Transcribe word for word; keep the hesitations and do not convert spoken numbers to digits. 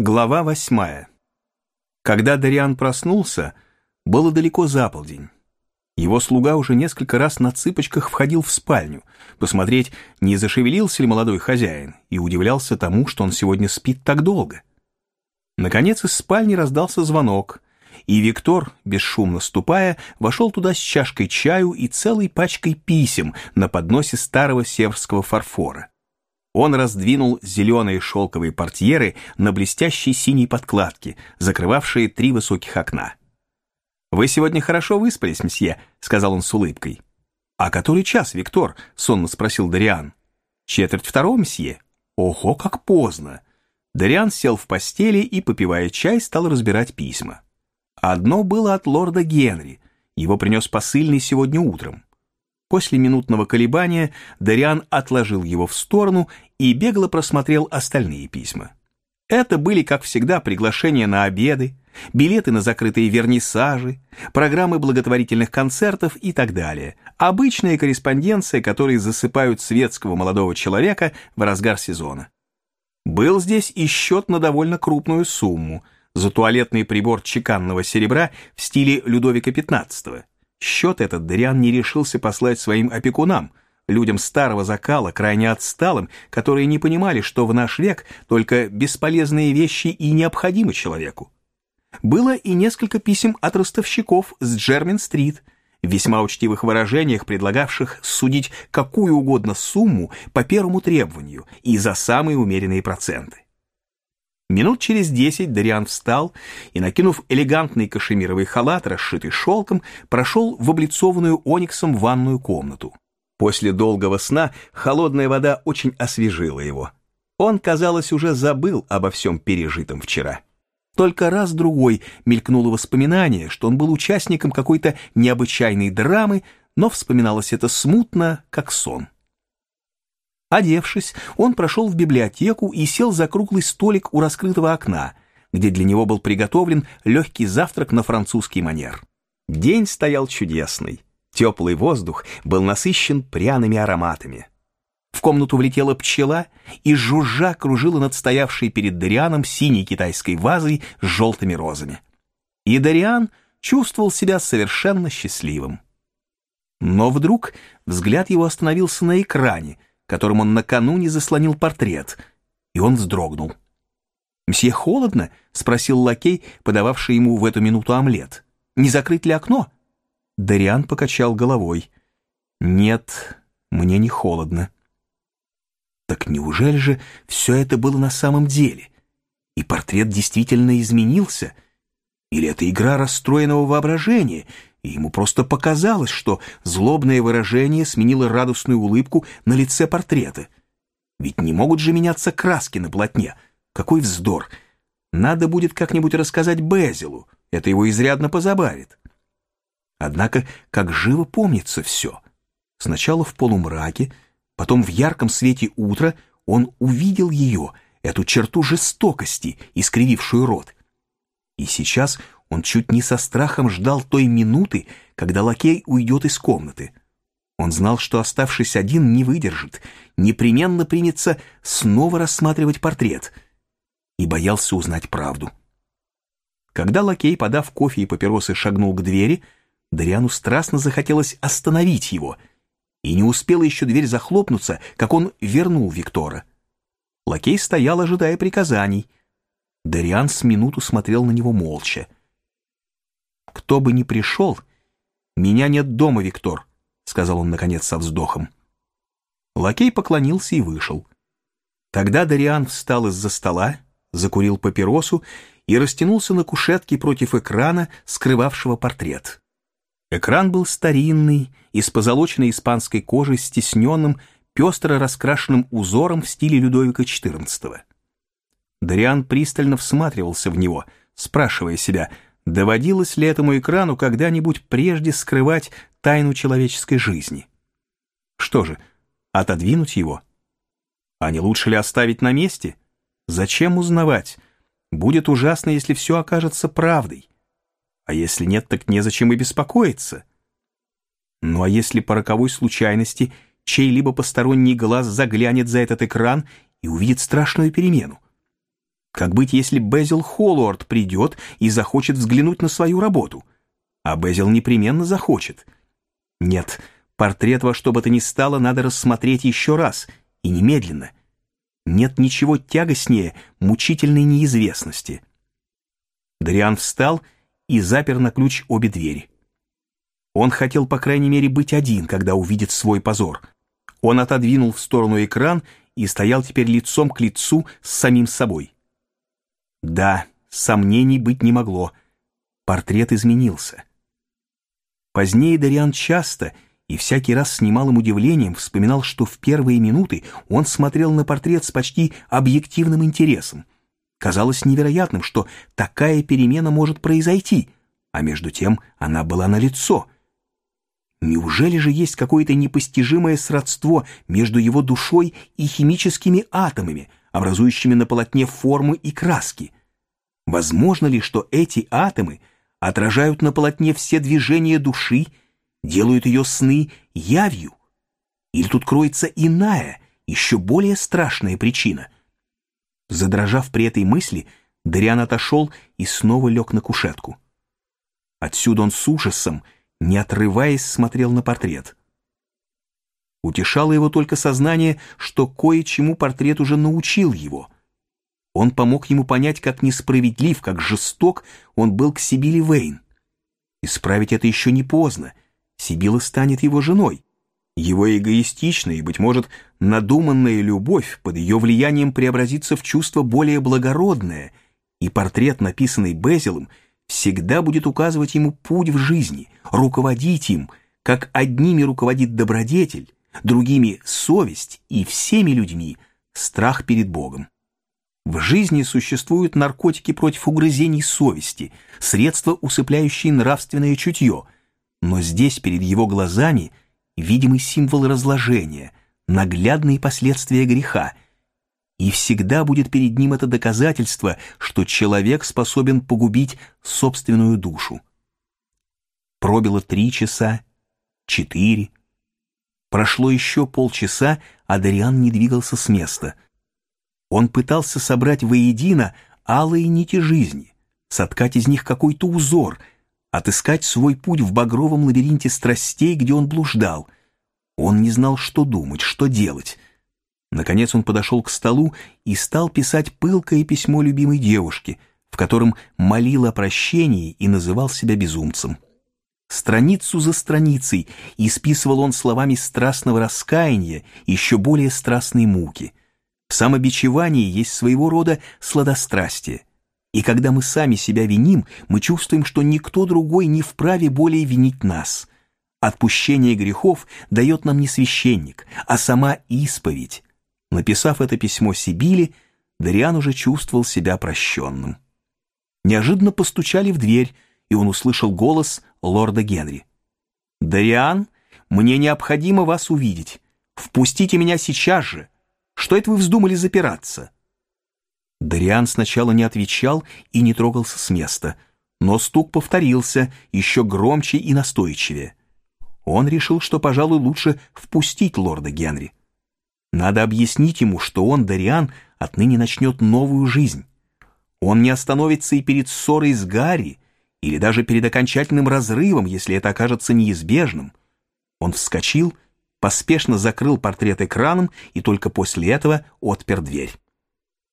Глава восьмая. Когда Дориан проснулся, было далеко за полдень. Его слуга уже несколько раз на цыпочках входил в спальню, посмотреть, не зашевелился ли молодой хозяин, и удивлялся тому, что он сегодня спит так долго. Наконец из спальни раздался звонок, и Виктор, бесшумно ступая, вошел туда с чашкой чаю и целой пачкой писем на подносе старого севрского фарфора. Он раздвинул зеленые шелковые портьеры на блестящей синей подкладке, закрывавшие три высоких окна. «Вы сегодня хорошо выспались, мсье», — сказал он с улыбкой. «А который час, Виктор?» — сонно спросил Дориан. «Четверть второго, мсье». «Ого, как поздно!» Дориан сел в постели и, попивая чай, стал разбирать письма. Одно было от лорда Генри. Его принес посыльный сегодня утром. После минутного колебания Дориан отложил его в сторону и бегло просмотрел остальные письма. Это были, как всегда, приглашения на обеды, билеты на закрытые вернисажи, программы благотворительных концертов и так далее. Обычная корреспонденция, которые засыпают светского молодого человека в разгар сезона. Был здесь и счет на довольно крупную сумму за туалетный прибор чеканного серебра в стиле Людовика пятнадцатого. Счет этот Дориан не решился послать своим опекунам, людям старого закала, крайне отсталым, которые не понимали, что в наш век только бесполезные вещи и необходимы человеку. Было и несколько писем от ростовщиков с Джермин-стрит, в весьма учтивых выражениях, предлагавших судить какую угодно сумму по первому требованию и за самые умеренные проценты. Минут через десять Дориан встал и, накинув элегантный кашемировый халат, расшитый шелком, прошел в облицованную ониксом ванную комнату. После долгого сна холодная вода очень освежила его. Он, казалось, уже забыл обо всем пережитом вчера. Только раз-другой мелькнуло воспоминание, что он был участником какой-то необычайной драмы, но вспоминалось это смутно, как сон. Одевшись, он прошел в библиотеку и сел за круглый столик у раскрытого окна, где для него был приготовлен легкий завтрак на французский манер. День стоял чудесный. Теплый воздух был насыщен пряными ароматами. В комнату влетела пчела и жужжа кружила над стоявшей перед Дорианом синей китайской вазой с желтыми розами. И Дориан чувствовал себя совершенно счастливым. Но вдруг взгляд его остановился на экране, которым он накануне заслонил портрет, и он вздрогнул. «Мсье, холодно?» — спросил лакей, подававший ему в эту минуту омлет. «Не закрыть ли окно?» Дориан покачал головой. «Нет, мне не холодно». Так неужели же все это было на самом деле? И портрет действительно изменился? Или это игра расстроенного воображения, и ему просто показалось, что злобное выражение сменило радостную улыбку на лице портрета? Ведь не могут же меняться краски на полотне. Какой вздор! Надо будет как-нибудь рассказать Безилу, это его изрядно позабавит. Однако, как живо помнится все. Сначала в полумраке, потом в ярком свете утра он увидел ее, эту черту жестокости, искривившую рот. И сейчас он чуть не со страхом ждал той минуты, когда лакей уйдет из комнаты. Он знал, что, оставшись один, не выдержит, непременно примется снова рассматривать портрет, и боялся узнать правду. Когда лакей, подав кофе и папиросы, шагнул к двери, Дориану страстно захотелось остановить его, и не успела еще дверь захлопнуться, как он вернул Виктора. Лакей стоял, ожидая приказаний. Дориан с минуту смотрел на него молча. «Кто бы ни пришел, меня нет дома, Виктор», — сказал он, наконец, со вздохом. Лакей поклонился и вышел. Тогда Дориан встал из-за стола, закурил папиросу и растянулся на кушетке против экрана, скрывавшего портрет. Экран был старинный, из позолоченной испанской кожи с тисненным, пестро раскрашенным узором в стиле Людовика четырнадцатого. Дориан пристально всматривался в него, спрашивая себя, доводилось ли этому экрану когда-нибудь прежде скрывать тайну человеческой жизни. Что же, отодвинуть его? А не лучше ли оставить на месте? Зачем узнавать? Будет ужасно, если все окажется правдой. А если нет, так незачем и беспокоиться. Ну а если по роковой случайности чей-либо посторонний глаз заглянет за этот экран и увидит страшную перемену? Как быть, если Безил Холлуорд придет и захочет взглянуть на свою работу? А Безил непременно захочет. Нет, портрет во что бы то ни стало надо рассмотреть еще раз, и немедленно. Нет ничего тягостнее мучительной неизвестности. Дориан встал и запер на ключ обе двери. Он хотел, по крайней мере, быть один, когда увидит свой позор. Он отодвинул в сторону экран и стоял теперь лицом к лицу с самим собой. Да, сомнений быть не могло. Портрет изменился. Позднее Дориан часто и всякий раз с немалым удивлением вспоминал, что в первые минуты он смотрел на портрет с почти объективным интересом. Казалось невероятным, что такая перемена может произойти, а между тем она была налицо. Неужели же есть какое-то непостижимое сродство между его душой и химическими атомами, образующими на полотне формы и краски? Возможно ли, что эти атомы отражают на полотне все движения души, делают ее сны явью? Или тут кроется иная, еще более страшная причина? Задрожав при этой мысли, Дориан отошел и снова лег на кушетку. Отсюда он с ужасом, не отрываясь, смотрел на портрет. Утешало его только сознание, что кое-чему портрет уже научил его. Он помог ему понять, как несправедлив, как жесток он был к Сибилле Вейн. Исправить это еще не поздно. Сибилла станет его женой. Его эгоистичная и, быть может, надуманная любовь под ее влиянием преобразится в чувство более благородное, и портрет, написанный Безилом, всегда будет указывать ему путь в жизни, руководить им, как одними руководит добродетель, другими — совесть и всеми людьми — страх перед Богом. В жизни существуют наркотики против угрызений совести, средства, усыпляющие нравственное чутье, но здесь перед его глазами видимый символ разложения, наглядные последствия греха, и всегда будет перед ним это доказательство, что человек способен погубить собственную душу. Пробило три часа, четыре. Прошло еще полчаса, а Дориан не двигался с места. Он пытался собрать воедино алые нити жизни, соткать из них какой-то узор, отыскать свой путь в багровом лабиринте страстей, где он блуждал. Он не знал, что думать, что делать. Наконец он подошел к столу и стал писать пылкое письмо любимой девушке, в котором молил о прощении и называл себя безумцем. Страницу за страницей исписывал он словами страстного раскаяния и еще более страстной муки. В самобичевании есть своего рода сладострастие. И когда мы сами себя виним, мы чувствуем, что никто другой не вправе более винить нас. Отпущение грехов дает нам не священник, а сама исповедь. Написав это письмо Сибилле, Дориан уже чувствовал себя прощенным. Неожиданно постучали в дверь, и он услышал голос лорда Генри. «Дориан, мне необходимо вас увидеть. Впустите меня сейчас же. Что это вы вздумали запираться?» Дориан сначала не отвечал и не трогался с места, но стук повторился еще громче и настойчивее. Он решил, что, пожалуй, лучше впустить лорда Генри. Надо объяснить ему, что он, Дориан, отныне начнет новую жизнь. Он не остановится и перед ссорой с Гарри, или даже перед окончательным разрывом, если это окажется неизбежным. Он вскочил, поспешно закрыл портрет экраном и только после этого отпер дверь.